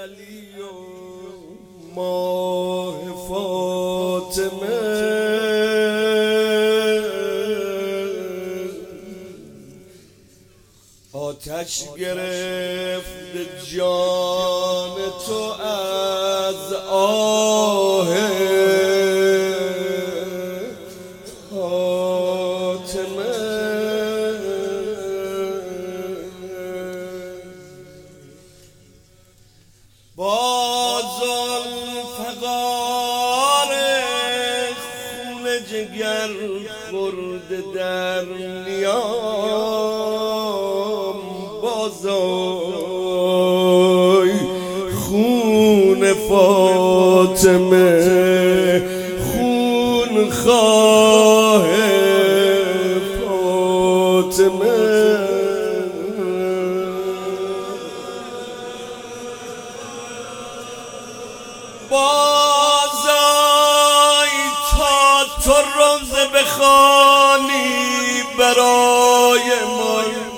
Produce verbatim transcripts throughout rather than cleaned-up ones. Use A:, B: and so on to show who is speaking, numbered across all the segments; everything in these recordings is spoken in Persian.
A: علی و ماه فاطمه آتش گرفت جان تو از آه فاطمه با زلفقار خون جگر خورده در نیام بازای خون فاطمه خون خواه فاطمه بازای تا تو روزه بخوانی برای ما.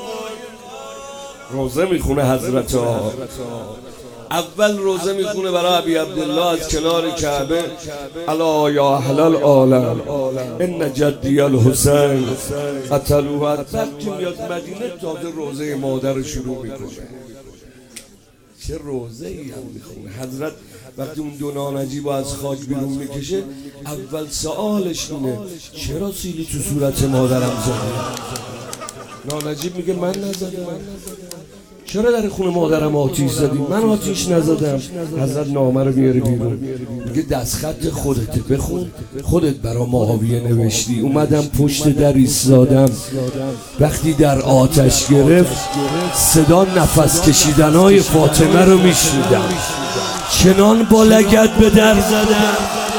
A: روزه میخونه حضرت ها، اول روزه میخونه برای ابی عبدالله از کنار کعبه: الا یا اهل العالم ان جدی الحسین قتلوه. بعد که میاد مدینه تازه روزه مادر شروع میکنه. چه روزه ای هم میخونه حضرت. وقتی اون دو نانجیب از خاک بیرون میکشه اول سوالش اینه: چرا سیلی تو صورت مادرم زدی؟ نانجیب میگه من نزدم. چرا در خونه مادرم آتیش زدی؟ من آتیش نزدم. حضرت نامه رو میاره بیرون میگه دستخط خودته، بخون. خودت برا معاویه نوشتی. اومدم پشت در ایستادم، وقتی در آتش گرفت صدا نفس کشیدنهای فاطمه رو میشنیدم، چنان با لگد به در زدم.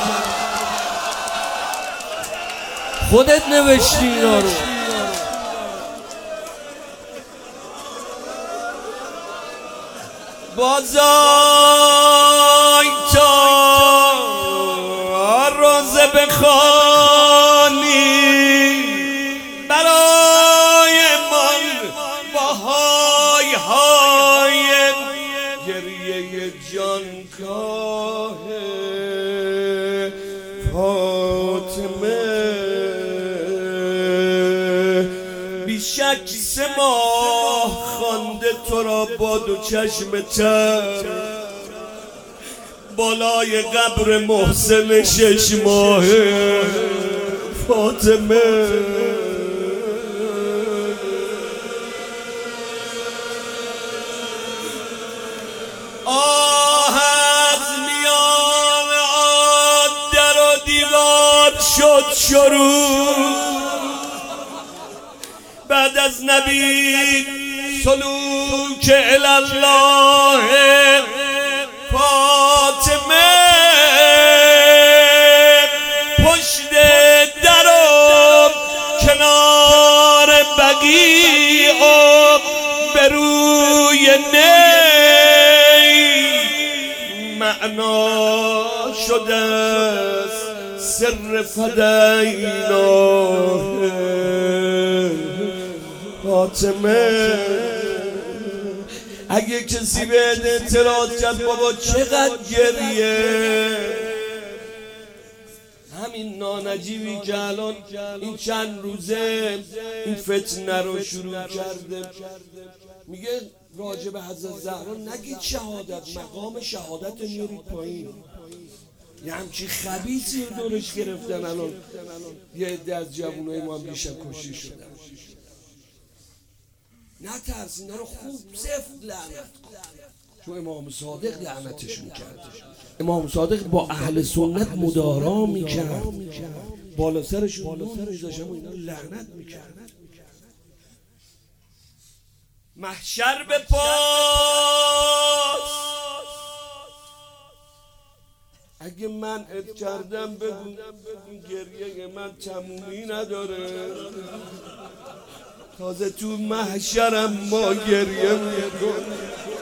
A: خودت نوشتی اینا رو. بازای تا روزه بخوانی برای من با های های گریه جانکاه فاطمه. بیشک سه ماه خوانده تو را با دو چشم تر بالای قبر محسن شش ماهه فاطمه. آه از میان آن در و دیوار شد شروع. بعد از نبی سلوک الالله فاطمه پشت درم کنار بقیع و به روی نی معنا شده است سر فدیناه فاطمه. اگه کسی به اعتراض کرد بابا چقدر گریه، همین نانجیبی که الان این چند روزه این فتنه رو شروع کرده میگه راجع به حضرت زهرا نگید شهادت، مقام شهادت میارید پایین. یه همچی خبیثی رو دورش گرفتن. الان یه عده از جوانای ما هم بیشتر کشی شدن. نترس، اینا رو خوب سفت لعنت کن، چون امام صادق لعنتشون کرد. امام صادق با اهل سنت مدارا میکرد، بالا سرشون نون میذاشت و اینا لعنت میکرد. محشر به پاس اگه من ات کردم بگو، این گریه من تمومی نداره. تازه تو محشرم ما گریه میکنیم.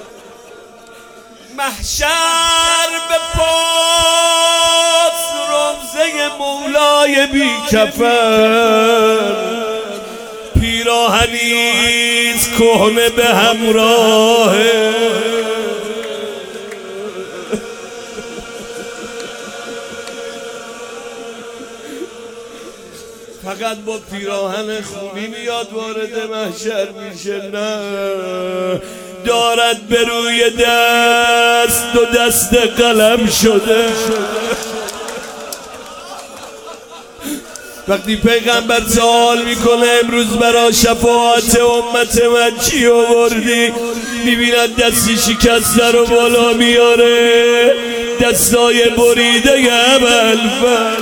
A: محشر به پاس روزه مولای بی کفن، پیراهنیز کهنه به همراه فقط با پیراهن خونی میاد وارد محشر میشه، نه دارد به روی دست دو دست قلم شده. وقتی پیغمبر سوال میکنه امروز برا شفاعت امت من چی آوردی، میبیند دستی شکسته رو بالا میاره، دستای بریده ابوالفضل.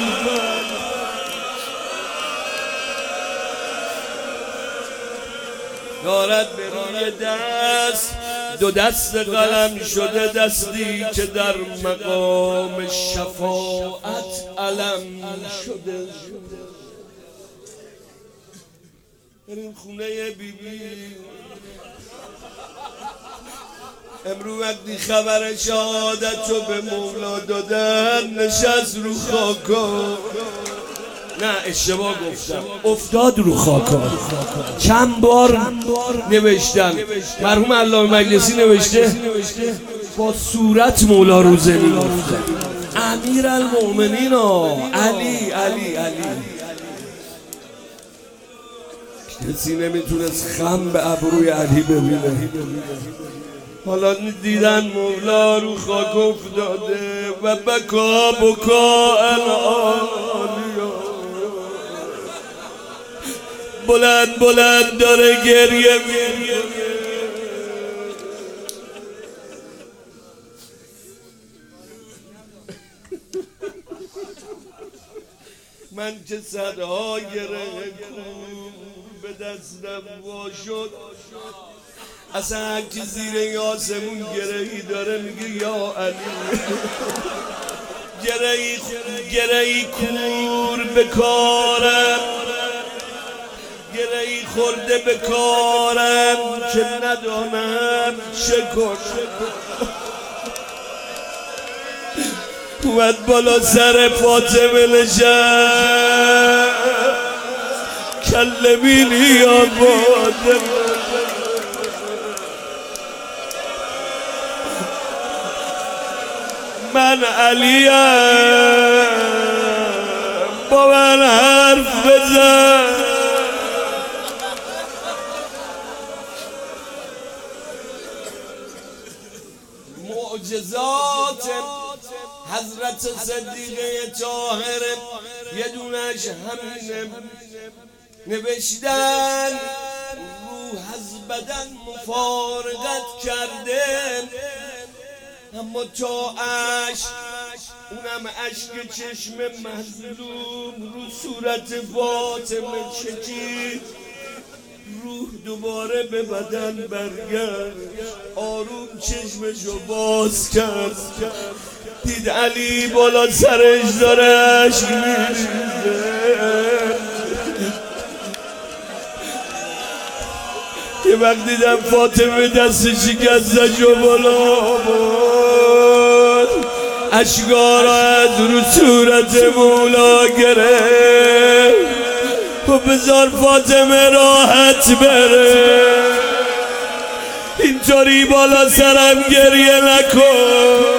A: دارد به روی دست دو دست قلم شده، دستی که در مقام شفاعت علم شده. بریم خونه بی بی. امرو وقتی خبر شهادت رو به مولا دادن نشست رو خاکا، نه اشتباه گفتم، افتاد رو خاکا. چند بار نوشتن، مرحوم علامه مجلسی نوشته با صورت مولا رو زمین افتاد. امیر المؤمنین علی علی علی کسی نمیتونست خم به ابروی علی ببینه. حالا دیدن مولا رو خاک افتاده و بکا بکا العالیا، بلند بلند داره گریه میکنه. من که صدها گره به دستم وا شد، اصلا هر کی زیر آسمون گرهی داره میگه یا علی. گرهی گرهی کور به کارم، گرهی خورده به کارم که ندانم شکر. اومد بالا سر فاطمه نشست، کلمینی یا فاطمه، من علیم، با من حرف بزن. معجزات حضرت صدیقه طاهر یه دونش همینه، نوشتن روح از بدن مفارقت کرده، اما تا عشق، اونم عشق چشم مظلوم رو صورت فاطمه چکید، روح دوباره به بدن برگشت، آروم چشمشو باز کرد، دید علی بالا سرش داره عشق میریزه. یه وقت دیدم فاطمه دست شکستش و بالا بود، اشکارا از رو صورت مولا گره و بذار فاطمه راحت بره، اینطوری بالا سرم گریه نکن.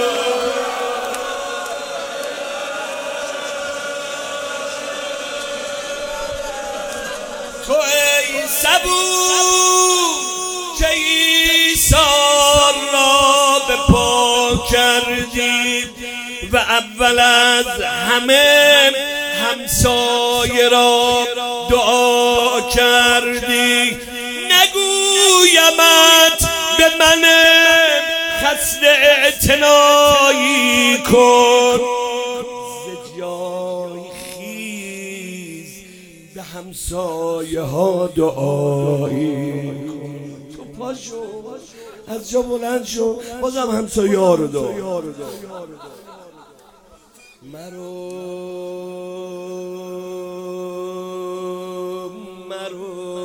A: تو ای صبور که ایثار را به پا کردی و اول از همه همسایه را دعا کردی، نگویمت به من خصل اعتنایی کن، ز جای خیز به همسایه ها دعایی کن. تو پاشو از جا بلند شو، بازم همسایه ها رو دعا. مرو مرو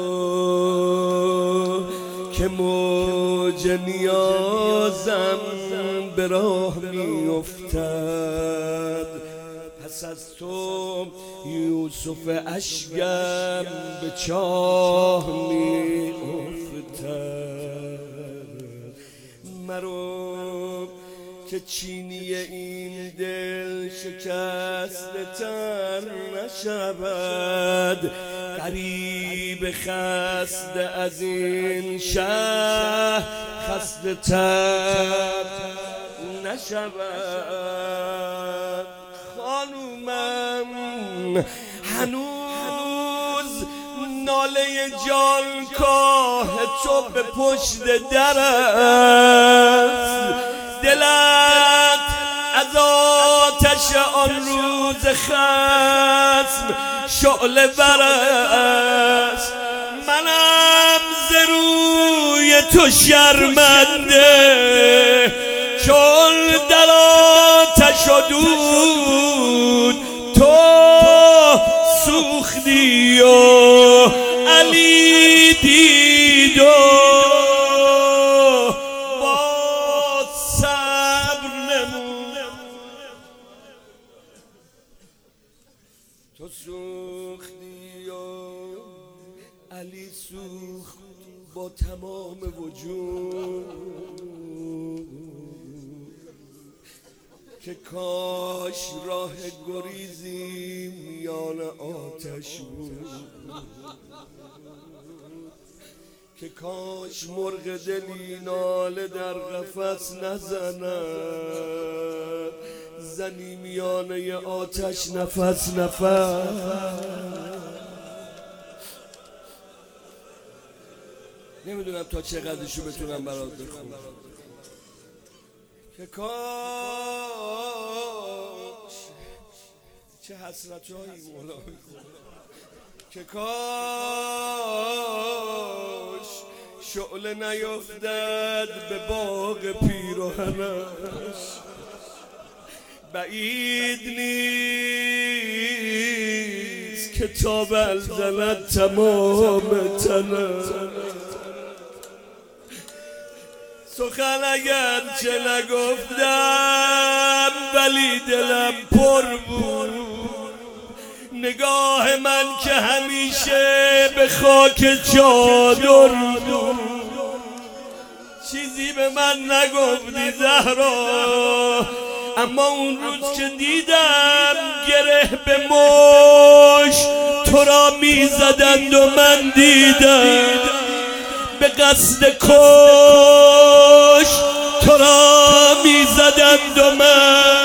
A: که موج نیازم به راه می افتد، پس از تو یوسف اشکم به چاه می افتد. مرو که چینی این دل شکسته تر نشود، غریب خسته از این شهر خسته تر نشود. خانومم هنوز ناله جانکاه تو به پشت در است، دلت از آتش آن روز خصم شعله ور است. منم ز روی تو شرمنده چون در آتش و دود تو سوختی و علی دید و با صبر نمود. تو سوختی و علی سوخت با تمام وجود، که کاش راه گریزی میان آتش بود، که کاش مرغ دلی ناله در قفس نزند، زنی میانه آتش نفس نفس. نمیدونم تا چقدرشو بتونم برات بخونم. که کاش چه حسرت هایی مولا میکنه، که کاش شعله نیفتد به باغ پیراهنش، بعید نیست که تا بلزند تمام تنش. سخن اگر چه نگفتم ولی دلم پر بود، نگاه من که همیشه به خاک چادر بود. چیزی به من نگفتی زهرا، اما اون روز که دیدم گره به مش تو را میزدند و من دیدم به قصد کش تو را میزدند و من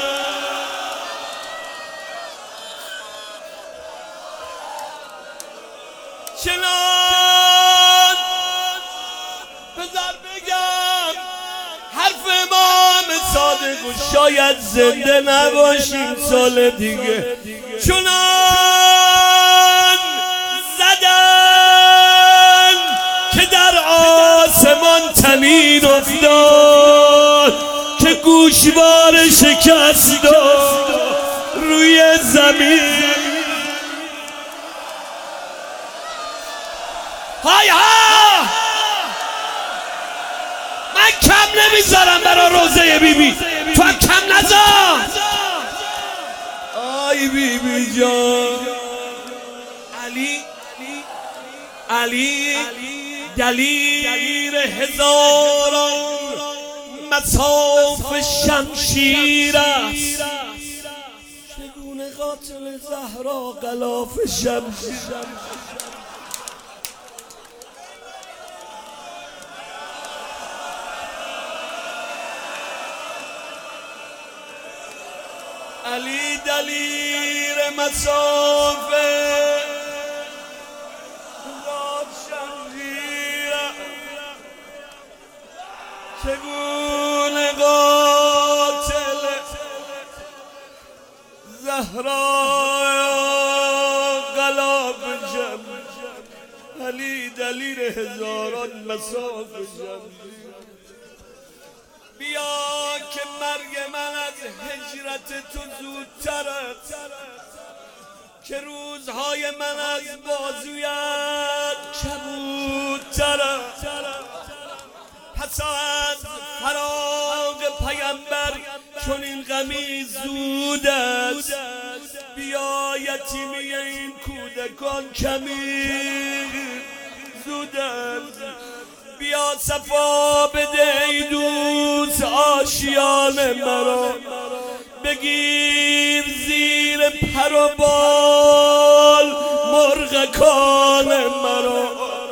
A: چنان بذار بگم حرف امام صادق و شاید زنده نباشیم سال دیگه. چنان زدن که در آسمان طنین افتاد، که گوشوار شکست داد روی زمین. های ها من کم نمیذارم برای روزه بی بی، تو هم کم نذار. آی بی بی جان علی علی دلیر هزاران مصاف شمشیر است، چگونه قاتل زهرا غلاف شمشیر. علی دلیر مصافه غلاف شمشیر، چگونه قاتل زهرا غلاف شمشیر. علی دلیر هزاران مصاف شمشیر. بیا که مرگ من از هجرت تو زودتر است، که روزهای من از بازویت کبودتر است. پس از فراق پیامبر چون این غمی زود است، بیا یتیمی این کودکان کمی زود است. بیا صفا بده ای دوست آشیان مرا بگیر زیر پر و بال مرغکان مرا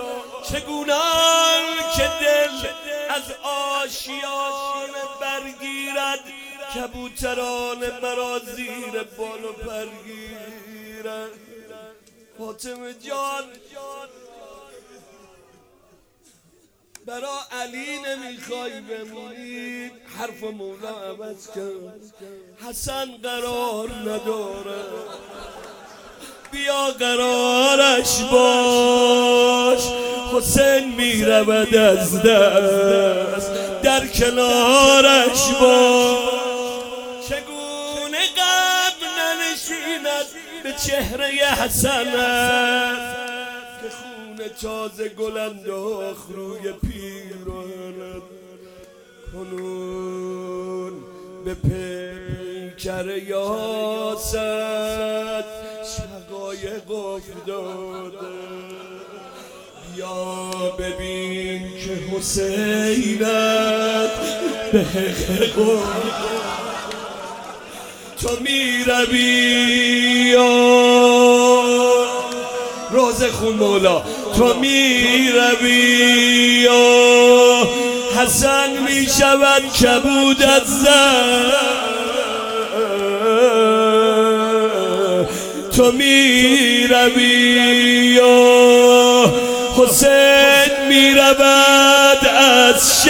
A: چگونم که دل از آشیان برگیرد کبوتران مرا زیر بال و برگیرد فاطمه جان برا علی نمیخوای بمونی حرف مولا عوض کرد حسن قرار نداره بیا قرارش باش حسین میرود از دست در کنارش باش چگونه غم ننشیند به چهره حسنت که خون تازه گل انداخت روی پیرانت کنون به پیکر یاست شقایق افتاده بیا ببین که حسینت به حق تو میروی روز خون مولا تو میروی حسن میشود کبود از زن تو میروی حسین میرود از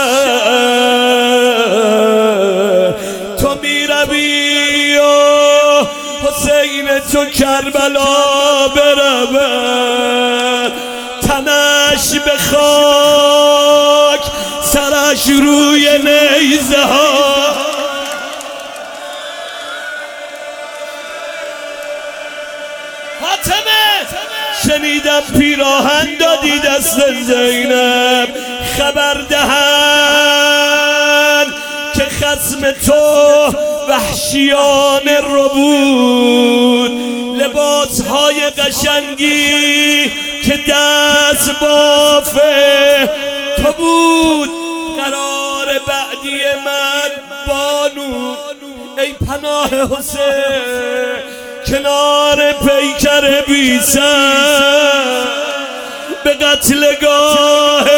A: شهر تو میروی حسین تو کربلا برود تنش به خاک سرش روی نیزه ها فاطمه شنیدم پیراهن دادی دست زینب خبر دهن که خصم تو وحشیان رو بود لباسهای قشنگی که دست بافه تو بود قرار بعدی من بانو ای پناه حسین کنار پیکر بی سر به قتلگاه